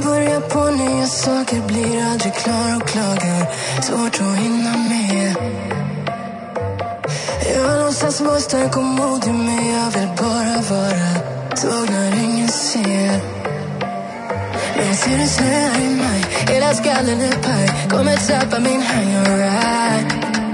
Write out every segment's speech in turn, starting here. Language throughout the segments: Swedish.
börjar på nya saker, blir aldrig klar och klagar. Svårt att hinna med. Jag låtsas vara stark och modig, men jag vill bara vara svag när ingen ser. Men jag ser det snöar i maj, hela skallen är paj. Kommer tappa min hang, alright.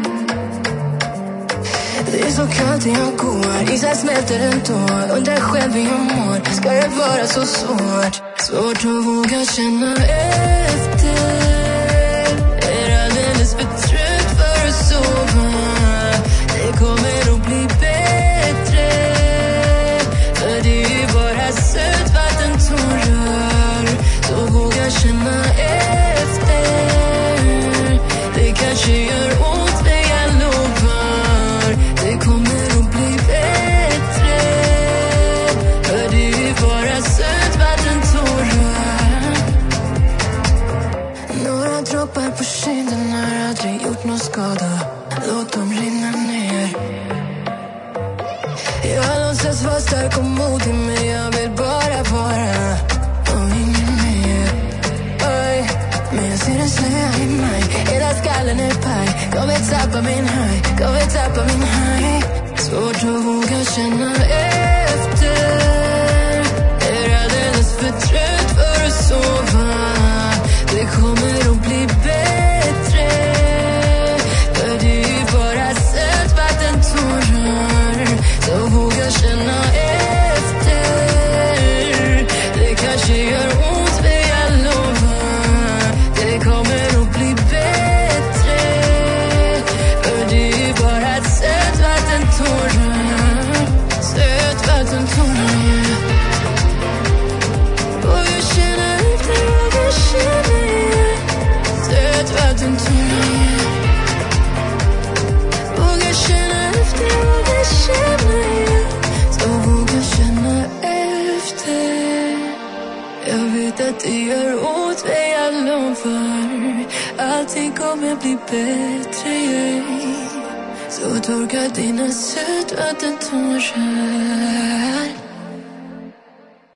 Det är så kallt när jag går, isen smälter ändå. Undrar själv hur jag mår, ska det vara så svårt? Svårt att våga känna efter. Är alldeles för trött för att sova. Det kommer att bli bättre, för det är ju bara sötvattentårar. Så våga känna efter. Det kanske gör ont, men jag lovar. Det kommer att bli bättre, för det är ju bara sötvattentårar. Några droppar på kinden har aldrig gjort någon skada. Låt dem rinna ner. Jag låtsas vara stark och modig, men jag vill bara vara och ingen mer. Oj. Men jag ser det snöa i maj, hela skallen är paj. Kommer tappa min haj, kommer tappa min haj. Svårt att våga känna efter. Är alldeles för trött för att sova. Det kommer att bli bättre, för det är ju bara sötvattentårar. Så våga känna efter. Det kanske gör ont, men jag lovar. Det kommer att bli bättre, för det är ju bara sötvattentårar. Sötvattentårar, yeah. Våga känna efter, våga känna, yeah. Sötvattentårar, yeah. Våga känna efter, våga känna, yeah. Så våga känna efter. Jag vet att det gör ont, men jag lovar. Allting kommer bli bättre, yeah. Så torka dina sötvattentårar.